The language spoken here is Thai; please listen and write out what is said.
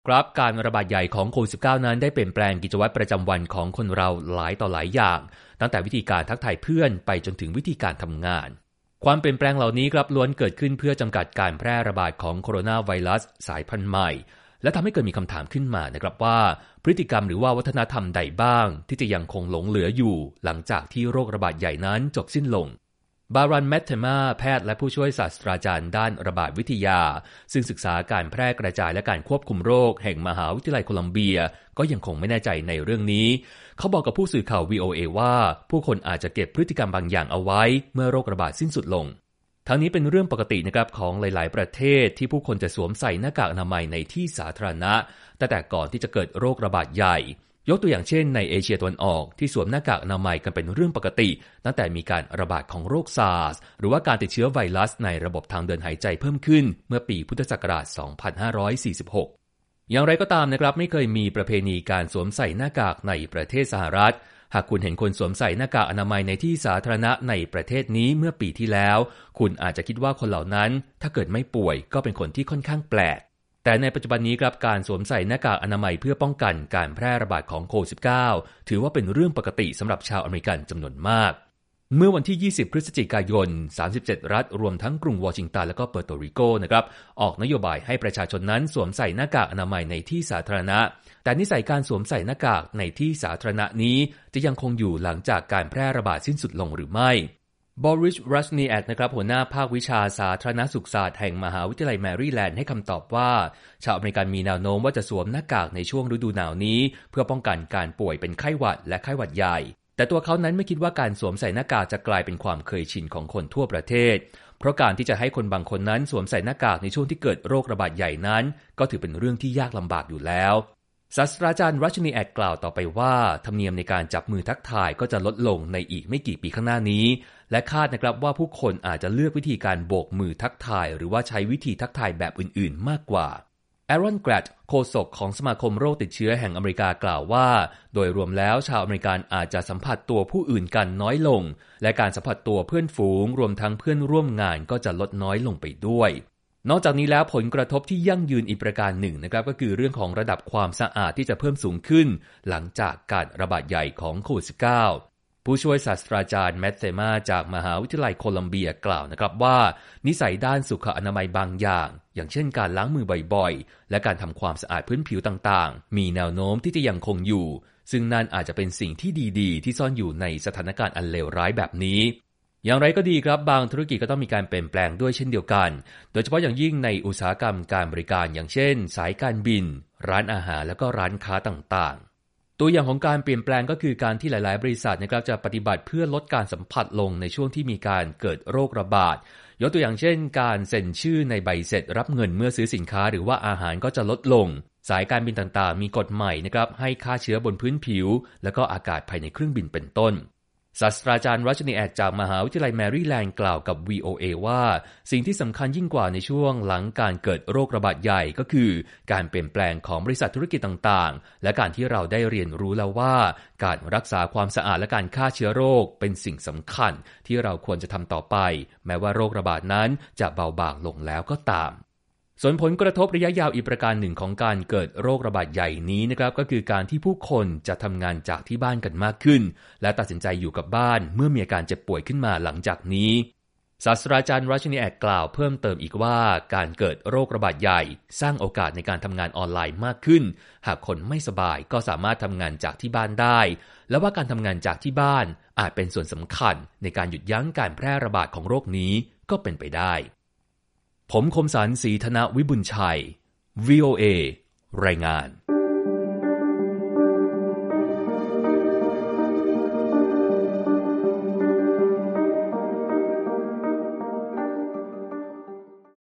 ครับการระบาดใหญ่ของโควิด -19 นั้นได้เปลี่ยนแปลงกิจวัตรประจำวันของคนเราหลายต่อหลายอย่างตั้งแต่วิธีการทักทายเพื่อนไปจนถึงวิธีการทำงานความเปลี่ยนแปลงเหล่านี้ครับล้วนเกิดขึ้นเพื่อจำกัดการแพร่ระบาดของโคโรนาไวรัสสายพันธุ์ใหม่และทำให้เกิดมีคำถามขึ้นมานะครับว่าพฤติกรรมหรือว่าวัฒนธรรมใดบ้างที่จะยังคงหลงเหลืออยู่หลังจากที่โรคระบาดใหญ่นั้นจบสิ้นลงบารัน แมทเทมาแพทย์และผู้ช่วยศาสตราจารย์ด้านระบาดวิทยาซึ่งศึกษาการแพร่กระจายและการควบคุมโรคแห่งมหาวิทยาลัยโคลัมเบียก็ยังคงไม่แน่ใจในเรื่องนี้เขาบอกกับผู้สื่อข่าว VOA ว่าผู้คนอาจจะเก็บพฤติกรรมบางอย่างเอาไว้เมื่อโรคระบาดสิ้นสุดลงทั้งนี้เป็นเรื่องปกตินะครับของหลายๆประเทศที่ผู้คนจะสวมใส่หน้ากากอนามัยในที่สาธารณะตั้งแต่ก่อนที่จะเกิดโรคระบาดใหญ่ยกตัวอย่างเช่นในเอเชียตะวันออกที่สวมหน้ากากอนามัยกันเป็นเรื่องปกติตั้งแต่มีการระบาดของโรคซาร์สหรือว่าการติดเชื้อไวรัสในระบบทางเดินหายใจเพิ่มขึ้นเมื่อปีพุทธศักราช 2546 อย่างไรก็ตามนะครับไม่เคยมีประเพณีการสวมใส่หน้ากากในประเทศสหรัฐหากคุณเห็นคนสวมใส่หน้ากากอนามัยในที่สาธารณะในประเทศนี้เมื่อปีที่แล้วคุณอาจจะคิดว่าคนเหล่านั้นถ้าเกิดไม่ป่วยก็เป็นคนที่ค่อนข้างแปลกแต่ในปัจจุบันนี้ครับการสวมใส่หน้ากากอนามัยเพื่อป้องกันการแพร่ระบาดของโควิด -19 ถือว่าเป็นเรื่องปกติสำหรับชาวอเมริกันจำนวนมากเมื่อวันที่ 20 พฤศจิกายน 37 รัฐรวมทั้งกรุงวอชิงตันและก็เปอร์โตริโกนะครับออกนโยบายให้ประชาชนนั้นสวมใส่หน้ากากอนามัยในที่สาธารณะแต่นิสัยการสวมใส่หน้ากากในที่สาธารณะนี้จะยังคงอยู่หลังจากการแพร่ระบาดสิ้นสุดลงหรือไม่บอริส รัชนีแอดนะครับหัวหน้าภาควิชาสาธารณสุขศาสตร์แห่งมหาวิทยาลัยแมรี่แลนด์ให้คำตอบว่าชาวอเมริกันมีแนวโน้มว่าจะสวมหน้ากากในช่วงฤดูหนาวนี้เพื่อป้องกันการป่วยเป็นไข้หวัดและไข้หวัดใหญ่แต่ตัวเขานั้นไม่คิดว่าการสวมใส่หน้ากากจะกลายเป็นความเคยชินของคนทั่วประเทศเพราะการที่จะให้คนบางคนนั้นสวมใส่หน้ากากในช่วงที่เกิดโรคระบาดใหญ่นั้นก็ถือเป็นเรื่องที่ยากลำบากอยู่แล้วศาสตราจารย์รัชนีแอดกล่าวต่อไปว่าธรรมเนียมในการจับมือทักทายก็จะลดลงในอีกไม่กี่ปีข้างหน้านี้และคาดนะครับว่าผู้คนอาจจะเลือกวิธีการโบกมือทักทายหรือว่าใช้วิธีทักทายแบบอื่นๆมากกว่าแอรอนแกรดโฆษกของสมาคมโรคติดเชื้อแห่งอเมริกากล่าวว่าโดยรวมแล้วชาวอเมริกันอาจจะสัมผัสตัวผู้อื่นกันน้อยลงและการสัมผัสตัวเพื่อนฝูงรวมทั้งเพื่อนร่วมงานก็จะลดน้อยลงไปด้วยนอกจากนี้แล้วผลกระทบที่ยั่งยืนอีกประการหนึ่งนะครับก็คือเรื่องของระดับความสะอาดที่จะเพิ่มสูงขึ้นหลังจากการระบาดใหญ่ของโควิด -19 ผู้ช่วยศาสตราจารย์แมทเทมาจากมหาวิทยาลัยโคลัมเบียกล่าวนะครับว่านิสัยด้านสุขอนามัยบางอย่างอย่างเช่นการล้างมือบ่อยๆและการทำความสะอาดพื้นผิวต่างๆมีแนวโน้มที่จะยังคงอยู่ซึ่งนั่นอาจจะเป็นสิ่งที่ดีๆที่ซ่อนอยู่ในสถานการณ์อันเลวร้ายแบบนี้อย่างไรก็ดีครับบางธุรกิจก็ต้องมีการเปลี่ยนแปลงด้วยเช่นเดียวกันโดยเฉพาะอย่างยิ่งในอุตสาหกรรมการบริการอย่างเช่นสายการบินร้านอาหารและก็ร้านค้าต่างๆตัวอย่างของการเปลี่ยนแปลงก็คือการที่หลายๆบริษัทนะครับจะปฏิบัติเพื่อลดการสัมผัสลงในช่วงที่มีการเกิดโรคระบาดยกตัวอย่างเช่นการเซ็นชื่อในใบเสร็จรับเงินเมื่อซื้อสินค้าหรือว่าอาหารก็จะลดลงสายการบินต่างๆมีกฎใหม่นะครับให้ฆ่าเชื้อบนพื้นผิวและก็อากาศภายในเครื่องบินเป็นต้นศาสตราจารย์รัชนีแอดจากมหาวิทยาลัยแมรี่แลนด์กล่าวกับ VOA ว่าสิ่งที่สำคัญยิ่งกว่าในช่วงหลังการเกิดโรคระบาดใหญ่ก็คือการเปลี่ยนแปลงของบริษัทธุรกิจต่างๆและการที่เราได้เรียนรู้แล้วว่าการรักษาความสะอาดและการฆ่าเชื้อโรคเป็นสิ่งสำคัญที่เราควรจะทำต่อไปแม้ว่าโรคระบาดนั้นจะเบาบางลงแล้วก็ตามส่วนผลกระทบระยะยาวอีกประการหนึ่งของการเกิดโรคระบาดใหญ่นี้นะครับก็คือการที่ผู้คนจะทำงานจากที่บ้านกันมากขึ้นและตัดสินใจอยู่กับบ้านเมื่อมีอาการเจ็บป่วยขึ้นมาหลังจากนี้ศาสตราจารย์รัชนีแอดกล่าวเพิ่มเติมอีกว่าการเกิดโรคระบาดใหญ่สร้างโอกาสในการทำงานออนไลน์มากขึ้นหากคนไม่สบายก็สามารถทำงานจากที่บ้านได้และว่าการทำงานจากที่บ้านอาจเป็นส่วนสำคัญในการหยุดยั้งการแพร่ระบาดของโรคนี้ก็เป็นไปได้ผมคมสันต์ ศรีธนวิบุญชัย VOA รายงาน